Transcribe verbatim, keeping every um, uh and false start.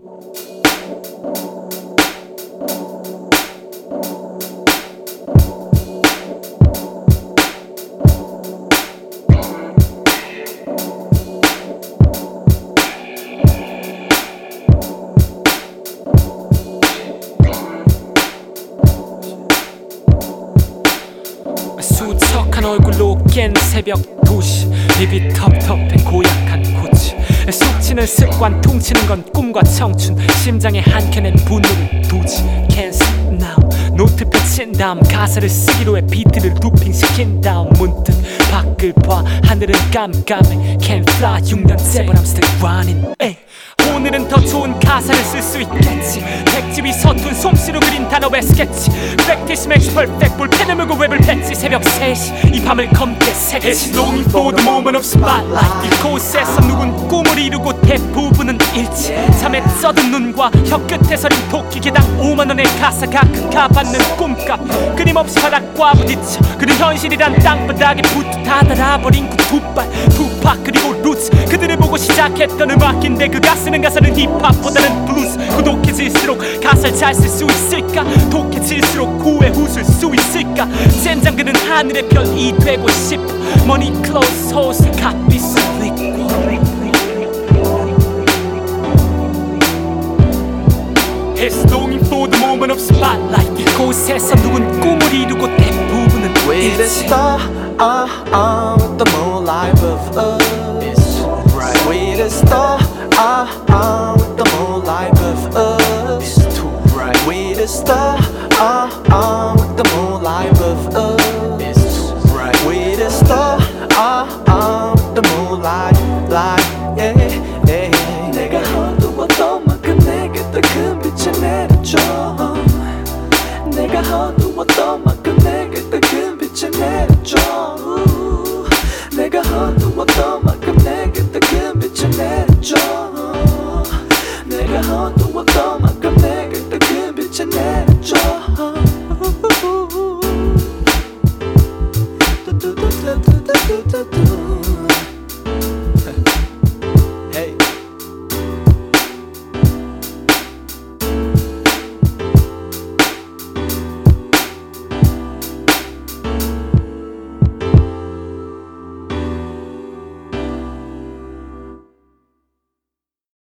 수척한 얼굴로 깬 새벽 도시 입이 텁텁해 고약한 고치 속치는 습관 퉁치는 건 꿈과 청춘 심장에 한 켠엔 분노를 도지 Can't sleep now 노트 펼친 다음 가사를 쓰기로 해 비트를 루핑시킨 다음 문득 밖을 봐 하늘은 깜깜해 Can't fly 육 년째 but I'm still running 에이. 오늘은 더 좋은 가사를 쓸 수 있겠지 백집이 서툰 솜씨로 그린 단어의 스케치 Practice makes perfect 볼펜을 물고 랩을 뱉지 새벽 세 시 이 밤을 검게 새치 It's longing for the moment of spotlight 이곳에서 누군 꿈을 이루고 대부분은 일치 잠에 쩌든 눈과 혀끝에 서린 토끼 개당 오만 원의 가사가 그가 받는 꿈값 끊임없이 바닥과 부딪혀 그는 현실이란 땅바닥에 붙어 다 달아버린 그 두발 투팍 그리고 루츠 그들을 보고 시작했던 음악인데 그가 쓰는 가사는 힙합보다는 블루스 고독해질수록 가사를 잘 쓸 수 있을까 독해질수록 후회 웃을 수 있을까 젠장 그는 하늘의 별이 되고 싶어 Money, clothes, hoes, 값비싼 리고 It's longing for the moment of spotlight 이곳에서 누군 꿈을 이루고 대부분은 With the star, uh, uh, with the moonlight above us right. With the star, uh, uh, with the moonlight above us right. With the star, uh, uh, with the moonlight above us right. With the star, uh, uh, with the moonlight, light, yeah, yeah. 내가 어두웠던 만큼 내게 따끈 빛을 내려줘 내가 어두웠던 만큼 내게 따끈 빛을 내려줘 내가 어두웠던 만큼